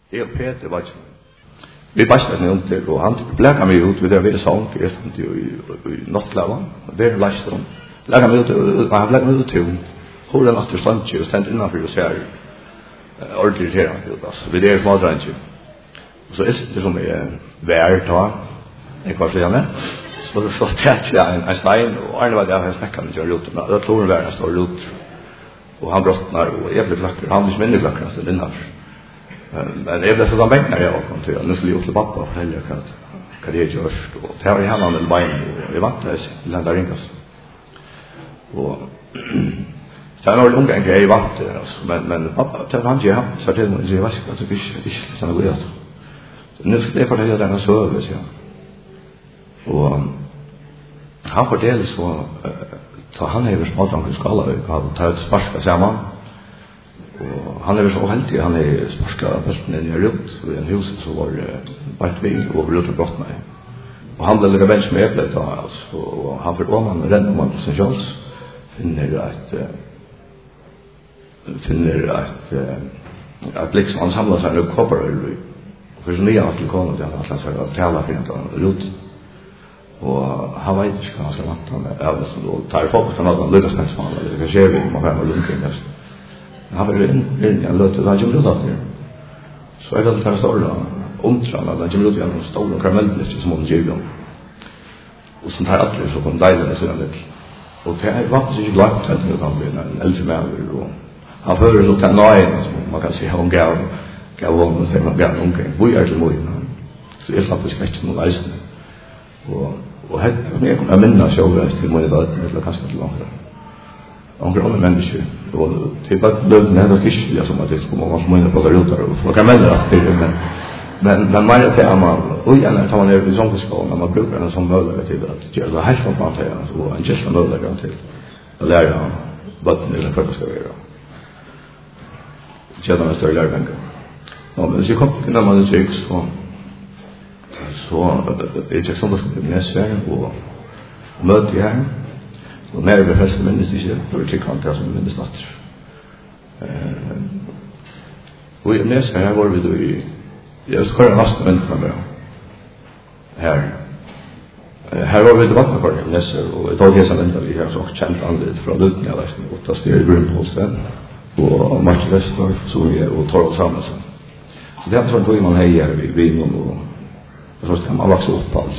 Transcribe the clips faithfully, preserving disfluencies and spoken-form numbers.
Jeg og Peter var ikke. Vi bastet ned til, og han blæka mig ut, vi der ved sång, jeg stod i nattklaven, og der leste hun. Blæka mig ut, og han blæka mig ud til, hvordan at stand ikke, og stand innenfor og ser ordentlig irriterende ut, altså, vi der smådrenge. Og så er det som er vært, da, jeg var slik med, så så tæt jeg en, en stein, og Arne var der, jeg snakket med til ruten, og da tror han vært en stor rut, og han brottnar, og jeg ble klakker, han ble mindre klakker, altså, innenfor. Men jeg ble sånn benk når jeg kom til, og nå skulle jeg til pappa og fortelle hva, hva det er gjørst, og det var i hendene eller bein, og jeg vant det, jeg lente ringes. Og det er noe omgang jeg vant det, men, men pappa, det var han ikke han, sa til meg, jeg vet ikke, det er ikke, ikke sånn god gjør. Nå skulle jeg fortelle denne søve, sier han. Og han forteller så, så han er jo smådrank i skala, han tar ut sparska sammen, og han er så uheldig, han er sparska bøsten inn i rundt, og i en hus så var bært vi og rundt og brått meg. Og han ble lukket bensk med eplet da, altså, og han for åman renner om han til sin kjøls, finner et, finner et, et blikk som han samlet seg en kopperøy, og for så nye at til kåne til han slags seg å tale for en rundt. Og han vet ikke hva han skal vante med, og tar folk fra noen lykkes mens man, eller hva skjer vi, man får med lunken nesten. Han var inn i en løte, og han kommer ut av det. Så jeg hadde tatt stål og omtrann, at han kommer ut gjennom stål og karamellblister som hun gjør om. Og sånn tar alle, så kom deilig med siden litt. Og det er faktisk ikke glad til at han blir en eldre med, og han fører så til nøyen, som man kan si, han gav, gav hånden, og sier han gav omkring. Hvor er til moren? Så jeg slapp ikke ikke noen eisende. Og, og her, jeg kommer minne selv til moren i dag, til kanskje til langt. Og han andre mennesker, og til bare lødene er det ikke som at det skulle man må inn på garuter, og folk kan melde at det er, men, men, men mer til at man, og gjerne tar man ned i sångeskolen, når man bruker en sånn møller til at det er helt noe til, og en kjøsla møller til å lære bøtten eller hva det skal være. Kjødene er større lærebenker. Men hvis jeg kom til når man er trygg, så, så er det ikke sånn at jeg skal bli her, og møte her, og mer ved første minnes ikke, for det er ikke det som minnes natt. Og i Nes her var vi da i, jeg skal høre nesten vente med her. Her var vi i debattmakar i Nes her, og i dag er venter vi her så kjent anledd fra Ludning av Leisen, og ta styr i Brunholsten, og Martin Vestorf, Solje og Torvald Samuelsen. Så det er sånn tog man heier i Vinum, og så skal man vokse opp alt.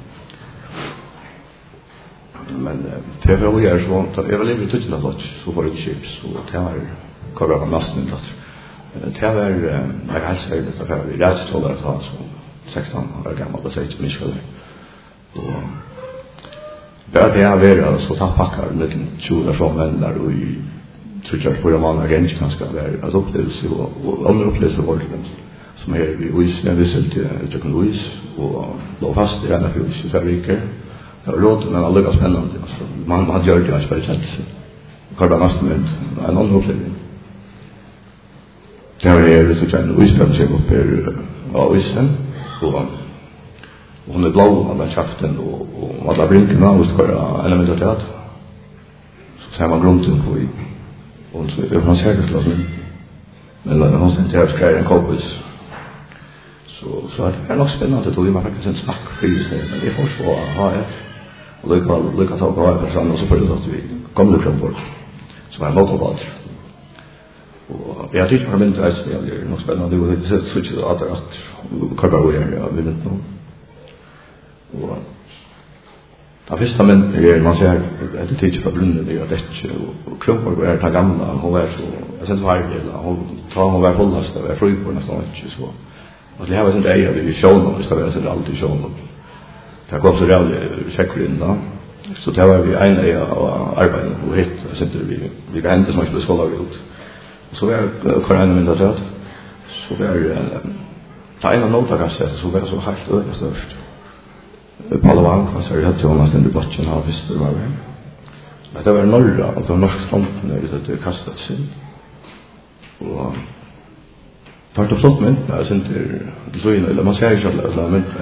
Men det var jo så att jag var lite tuttigt att så var det chips och det var korra massen där. Det var jag hade det så för vi lärde oss att ha så sexton år gammal och säga till Michel. Och där det har varit så ta packar med tjugo från vän där och i tror jag på de andra ganska ganska där att upplevelse och andra upplevelser var det som är vi Luis när vi sökte till Luis och då fast i den här huset så mycket. Det var råd, men aldrig var spännande. Alltså, man hade gjort det, jag spelade känsla. Karda nästan med en annan upplevelse. Det var det så jag nu spelade sig upp här av isen. Och hon är blå av den kaften och alla brinkarna och ska göra element av det. Så ser man grunten på i. Och så är det från säkerhetslasen. Men när hon sen till skrev en kompis. Så, så det är nog spännande att man faktiskt en snack för just det. Men det är först vad H F. Och lycka, lycka ta på H F och så får det att vi kommer fram bort. Så är det motorbad. Och jag tycker för min dress det är nog spännande. Det är så switch att att karta vi är vi vet nog. Och av första men är man ser det tycker för brunnen det är det och Kronborg är ta gamla hon är så jag sen så här hon tar hon var hållast över fru på nästan inte så. Och det här var sånt där jag vill show någon så det är alltid show någon. Det kom så väl checkar in då. Så det var vi en av arbeten och hit så inte vi vi kan inte så mycket skåla ut. Så var Karin med det så var ta en nota kanske så var så helt över störst. Palavang så det hade Jonas den debatten har visst det var det. Men det var norra och de norska fronten där det kastat sig. Och tar det flott men jag syns det så in eller man säger ju att det men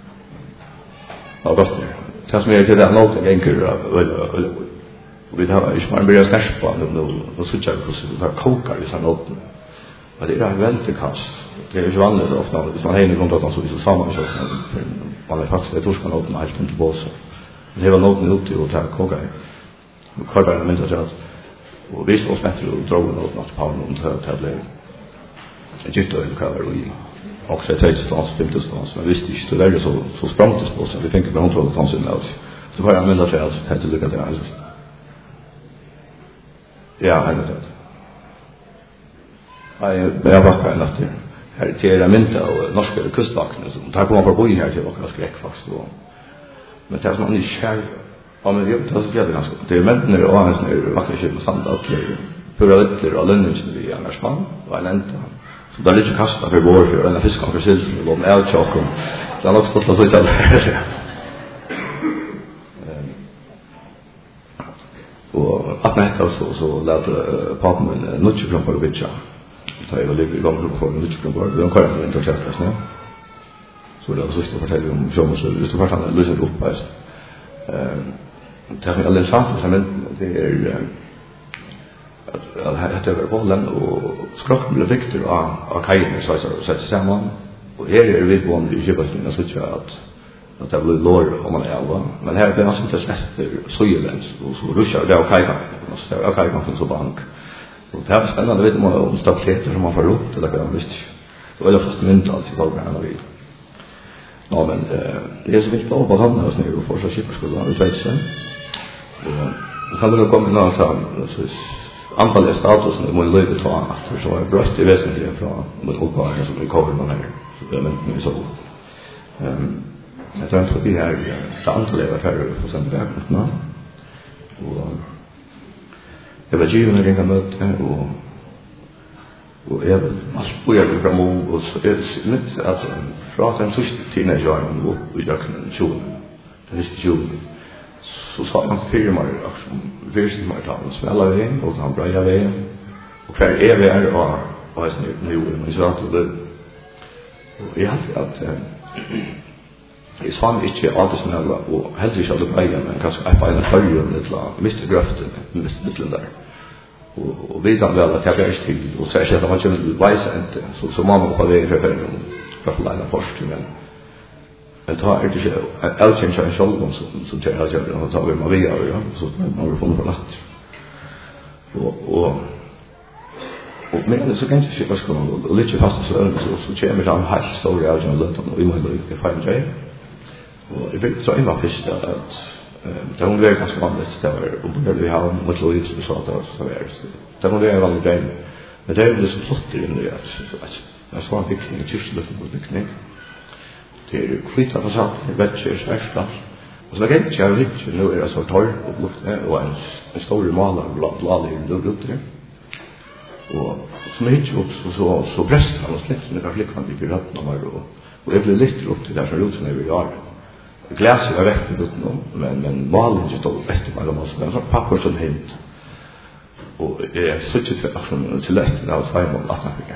ja då tas mig till det något enkel och vi har ju man börjar stärka på nu och så tjänar det så där kokar i sån åt Och det är väldigt kast. Det är ju vanligt ofta, hvis man har en grunn at så så samman så man är faktiskt det torskan åt helt inte på så. Det var något nytt och ta koka. Och kvar där men det att och visst oss bättre och dra något något på någon till till det. Jag tyckte det var ju också ett högt stans femton stans men visst inte det där så så språngt det på så vi tänker på kontroll av sin out. Så var jag med att jag tänkte lucka det alltså. Ja, jag vet det. Jag jag backar efter. Här till det mynta och norska kustvakten som tar komma på bo här till och skräck faktiskt då. Men det är som en skär om det gör det så blir det ganska det är men när och hans när vackra skip och sand att för att det och lönnen som vi annars man och en ända så där lite kasta för vår för den fisken för sill som de är chocken det har också fått så att och att nästa så så lät pappan en nutch från på bitcha så jag ligger i gång på nutch från på de kan inte ta sig så så det var så att fortälja om som så det står fast lösa upp på eh det är alldeles sant men det är att det var bollen och skrocken blev viktigt och och kajen så så sätter samman och här är vi på en djupast så att att det blir lår om man är alva men här blir alltså inte släppt så gillens och så ruschar det och kajen så och kajen finns så bank och det här är spännande vet man om stadsheter som man får upp det där kan visst så är det fast mentalt i programmet vi ja men det är så mycket på han och snö och för så skipper skulle han utveckla och kan det komma något så antalet statusen det måste löpa ta att så är bröst i väsentligen från mot uppgången som vi kommer med här så det men så ehm jag tror att vi här så antalet affärer för sen där nu och det var ju när det kom ut och och jag måste börja fram och så är det inte att från den sista tiden jag och vi jag kan ju det är ju så sa man firmar och visst man tar och smälla vägen och han börjar vägen och kvar är vi är och och är nu nu så att det och jag har att det svan inte alltid snälla och helt inte att börja men kanske att bara följa det la mister graften mitt där och och vi kan väl att jag är till och så att man inte vill inte så så man på vägen för för för lägga först men men tar det ju alltid en chans som som jag har gjort och tar vi med vidare ja så man har fått på natt och och och men så kan inte skippa skolan och lite fast så så så kommer det en story out och låt och vi måste det fine day och det blir så innan fisk att det hon väl ganska vanligt det var och började vi ha mot Louis så att det så är det hon väl vanligt game men det är ju så flott in det att jag ska inte fick en tysk luft på det det är kvita på satt det bättre svärsta och så lägger jag rich nu är det så torr och luft och en en stor målar blad blad i det ute och så mycket upp så så så bröst han och släpps med flick han blir rätt när man och och det blir lite upp till där så roten är vi gör glas är rätt ut nu men men målen just då bäst man måste men så papper som helt och är så tycker jag från till lätt där så här mot Afrika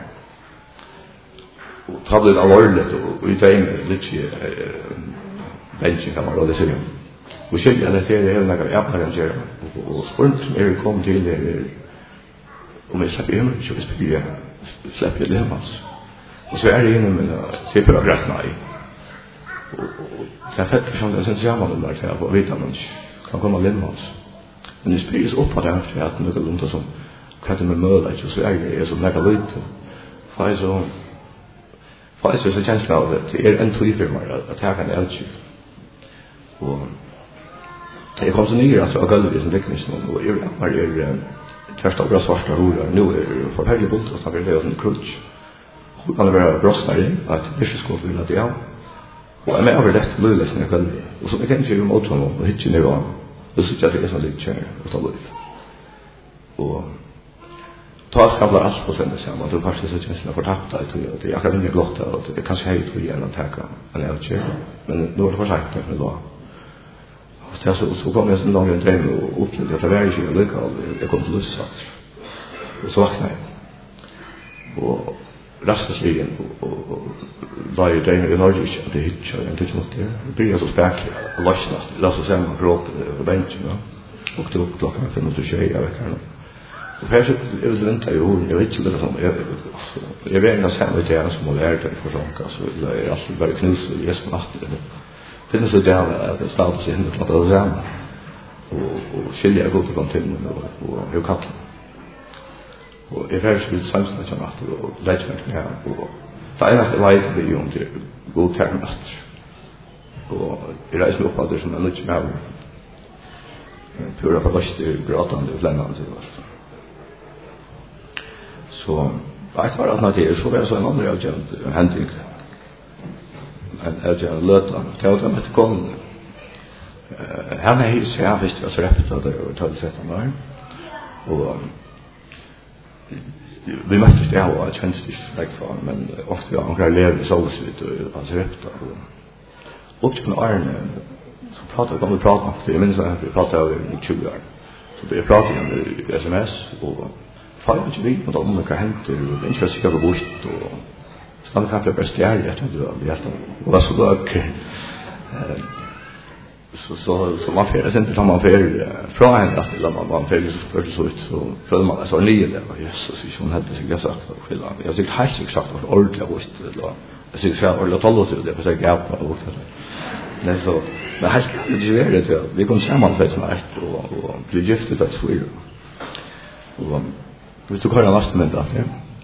och tablet allorligt och vi tar in lite bench kan man då det säger och så jag det är det några jag kan göra och sprint är det kom till det och vi släpper hem så vi spelar släpper det hemmas och så är det inne med typ av rätt nej och så jag fattar som det sen ser man det där på vet man kan komma lemmas men det spelas upp på det här att något lunt som kan det med möda så är det så lägga lite för så för så känsla av det är en tvivlare att ta kan elch och det kommer så nya så galleri som tekniskt och är var är första och svarta horar nu är det för högt bult och så blir det en crutch och kan det vara brostare att det ska gå för att det och jag menar det lullas när kan och så kan ju mot honom och hitcha ner och det så att det är så lite och så lite och ta skabla allt på sen det samma då fast så känns det för tappa att det jag kan inte glotta och det kanske helt för igen att ta en elche men då det var sagt det då och så så kom jag sen långt en dröm och upplevde att det var ju lokal jag kom till lust och så vaknade jag och rastligen och var ju där i Norge det hitcha jag inte måste det blir så späck och lossna låt oss säga man kropp på benchen och det upp klockan fem och tjugo jag vet inte Och här är det inte ju, jag vet inte som jag jag vet inte sen vad det är som är det för sånt alltså det är alltså bara knus och yes natt det. Finns det där att det startar sig in på det där. Och och skilja gå på kontinent och och hur kan och är det så samsnitt som att och lätt med här och så är det like det ju inte god term natt. Och det är så uppåt det som är lite mer pura förlust gråtande och flämmande så vart. Så jag tar att när det är så väl så en annan jag händing en jag löta det var med kom han är ju så här visst jag så rätt att det tar det sätta mig och vi möttes det här och känns det like för men ofta jag har levt så så vid alltså rätt och på Arne så pratar vi pratar om det jag minns att vi pratade i tjugo år så vi pratade om sms och fall inte vi på de olika händer och inte så jag bort och stanna kanske på stjärna jag tänkte det helt och vad så då så så så man får inte ta man för från en att man man får så så så för man så lite där Jesus så hon hade sig jag sagt för jag tyckte helt exakt för ordentligt och så jag tyckte så och låt oss det för jag gav på det så men helt det är det vi kommer samman för snart och och bli giftet att svir och vi tog höra nästa men där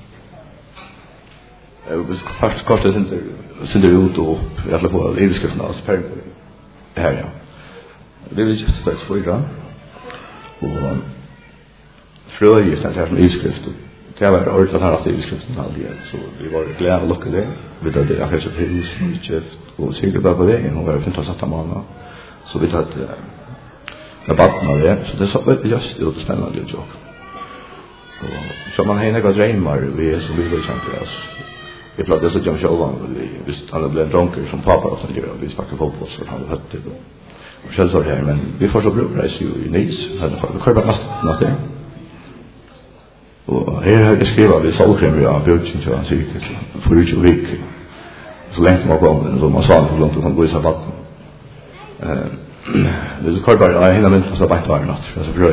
ja vi ska först kostar inte sen det ut och jag håller på att ilskrifna oss per här ja det vill just att svira och fröje så här som ilskrift det var ordet att ha haft ilskriften alltid så vi var glada och lockade vid att det är så hus mycket och säkert bara på vägen och var fantastiskt manna så vi tar det vattnar det så det så just det är spännande jobb och så man har några drömmar vi är så vi vill känna oss vi planerar så jag själva vi visst alla blev drunker som pappa och så gör vi sparkar fotboll så han hade det och själv så här men vi får så bra resa ju i Nice hade vi kör bara något det och här har jag skrivit vi solkräm jag bjöd så han säkert för ut och vik så länge man kom så man sa hur långt man går i sabbaten eh det så kör bara jag hinner inte så bara var natt så bra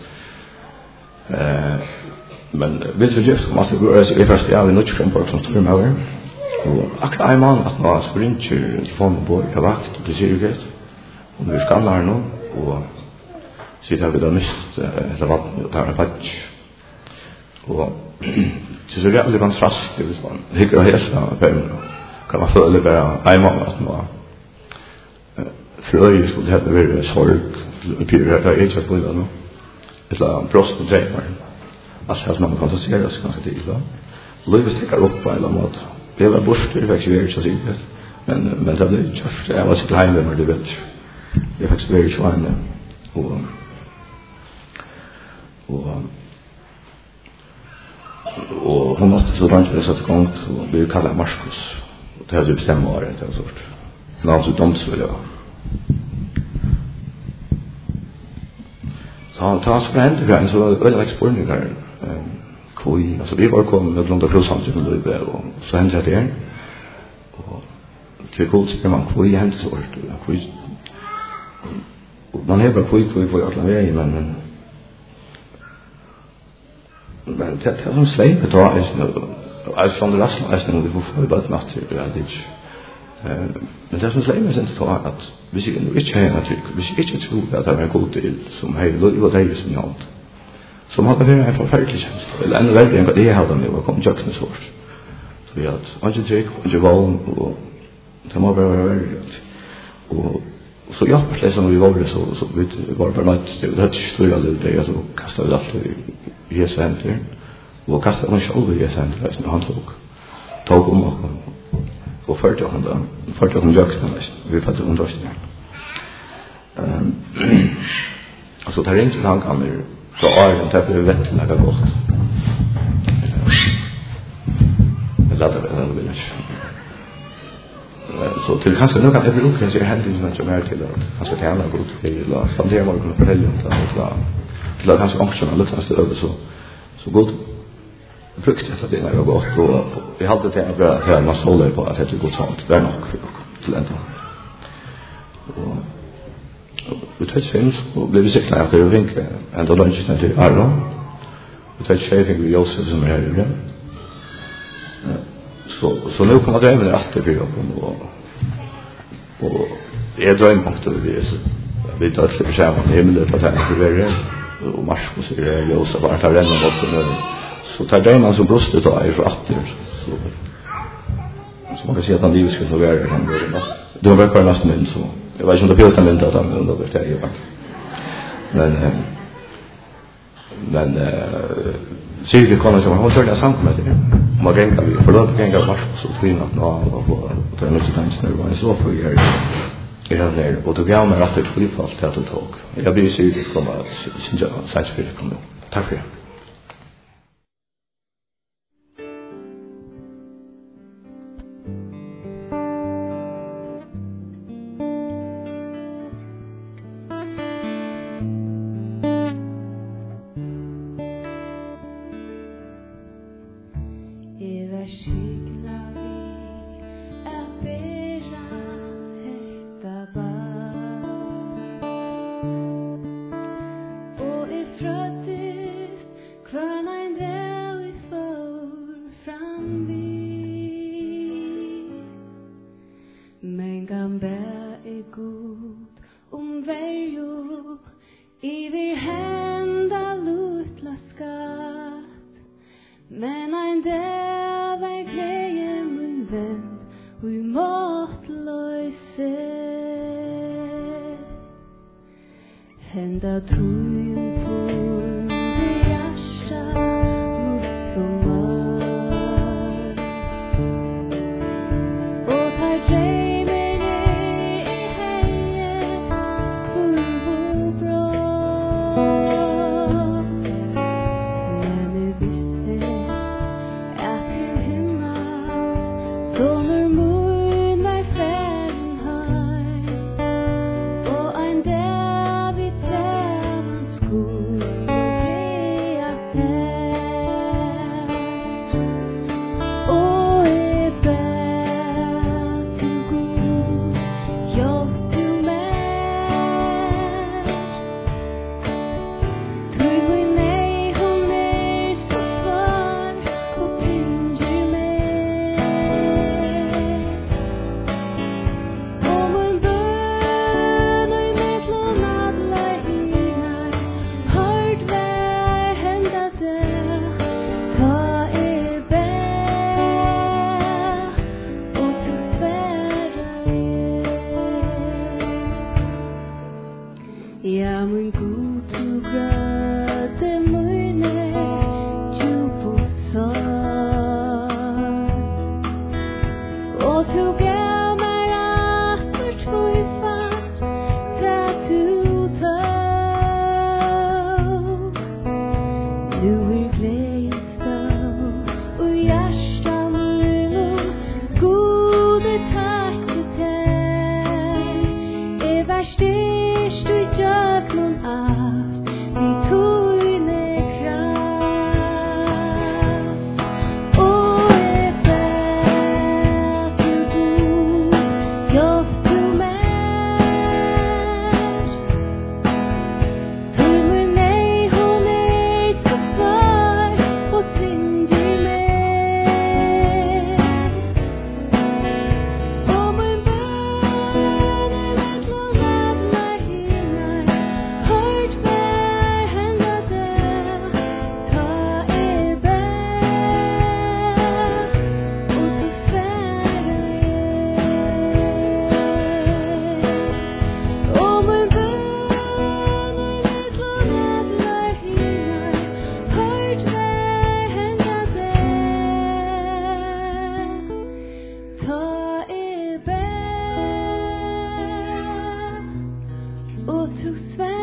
eh men vill du just komma till gå i första jag vill nog från på som tror mig och akta i man att några sprinter från boy har vakt det ser ju gott och vi ska lära nu och så har vi då mist det vatten och tar en patch och så så det är kontrast det så det går häsa på kan man följa bara i man att nå fröj skulle det vara sorg pyra det är inte så på det nu det är en prost och drejer alltså att man kan så se det kanske till då Louis sticker upp på alla mat det var bort det faktiskt är så sikkert men men det blev just jag var så klein med det vet det faktiskt väldigt svårt och och och hon måste så långt det så att gångt och vi kallar Marcus och det hade bestämt var det så sort någon så doms väl jag så han tar sig fram till gränsen så öde exporten där koi alltså vi var kom med långa procent med det och så hände det igen och till kul ska man koi hände så och koi man har bara koi koi för att lära men men det är som släpet då är alltså från det lastna är det vi får bara natt till det eh men det som släpet sen så att vi ser nu inte här naturligt vi ser inte tror att det är en god del som hej då var det som jag som hade varit en förfärlig tjänst eller ännu värre än vad det hade när vi kom till Jöknes hårt så vi hade antitrek och jevon och det var bara väldigt och så jag plötsligt som vi var så så vi var bara något det hade stora det så kastade allt i det center och kastade man själv i det center så han tog tog om och och förde han då förde han Jöknes vi hade understött ehm alltså tar inte tanken mer så är det att det vet något gott. Det låter väl väl. Så till kanske nu kan jag bruka kanske händelsen som är till att kanske tjäna gott i la som det var kunna förhålla att la la kanske också något sånt över så så gott frukt att det är gott och vi hade det att börja ta massa olja på att det är gott sånt där nog till ända. Och vi tar finns och blev säkert att det vinkel ända lunch när det är då och det chefing vi också som är här. Så så nu kommer det även att det blir och och jag drar in punkter vi så vi tar till skärmen himlen för att det är och Marcus är det ju så vart det renner bort nu så tar det man som bröstet då är för att så så man kan se att han livet ska så vara han blir det det var verkligen nästan men så jag vet inte om det finns en att han under det är ju men men så det kommer som hon tror det samkommet man gänga vi för då gänga Marcus så tvinn att nå och och det är något sånt där var så för jag är där och då går man rätt till flygfall till att tåg. Jag blir så det kommer att synja sätt för det kommer. Tack för det. To swear